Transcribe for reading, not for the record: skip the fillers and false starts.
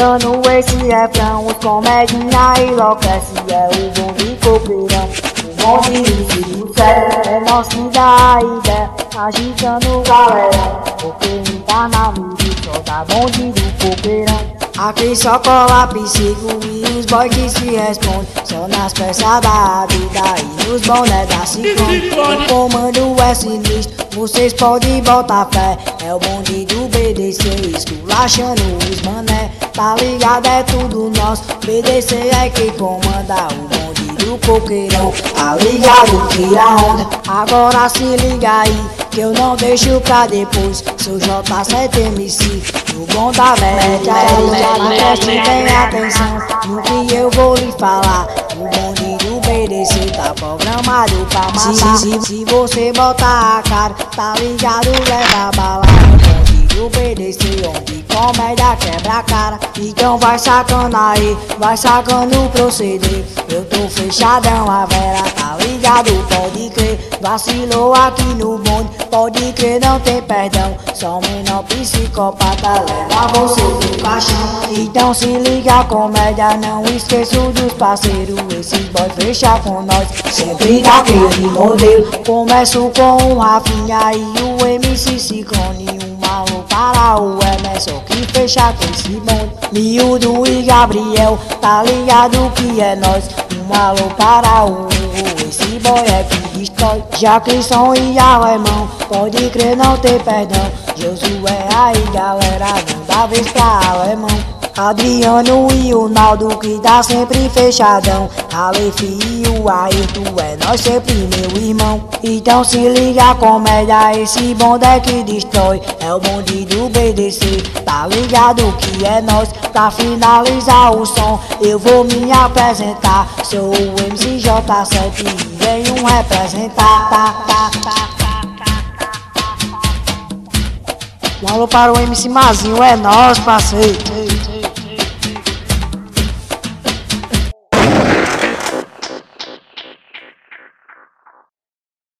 cantando esse refrão, os comedinha enlouquece, é o bonde copeirão. O bonde do céu é nossa ideia, agitando galera, porque não tá na mídia, só dá bonde do copeirão. Aqui só cola psico e os boy que se respondem, só nas peças da vida e nos boné da Ciclone. O comando é sinistro, vocês podem botar fé, é o bonde do BDC, esculachando os mané. Tá ligado, é tudo nosso, BDC é quem comanda o bonde do coqueirão. Tá ligado, tira a onda, agora se liga aí, que eu não deixo pra depois, sou J7MC. O bom da média é prestem atenção no que eu vou lhe falar. O bonde do BDC tá programado pra matar. Se você botar a cara, tá ligado, leva bala. O bonde do BDC, onde comédia quebra a cara. Então vai sacando aí, vai sacando o proceder. Eu tô fechadão, a vera tá ligado, pode crer. Vacilou aqui no bonde, pode crer, não tem perdão. Só menor psicopata leva você pro caixão. Então se liga, comédia, não esqueço dos parceiros. Esses boys fecha com nós, sempre daquele modelo. Começo com o Rafinha e o MC Ciclone. Um maluco para o Emerson que fecha com esse bonde. Miúdo e Gabriel, tá ligado que é nós. Um maluco para o esse boy é que destrói. Jackson e Alemão, pode crer, não tem perdão. Josué aí, galera, não dá vez pra Alemão. Adriano e o Naldo que tá sempre fechadão. Aleph e o Ayrton, é nós sempre meu irmão. Então se liga, comédia, esse bonde é que destrói. É o bonde do BDC, tá ligado que é nós. Pra finalizar o som, eu vou me apresentar. Sou o MC J7 e venho representar. Um alô para o MC Mazinho, é nós, parceiro.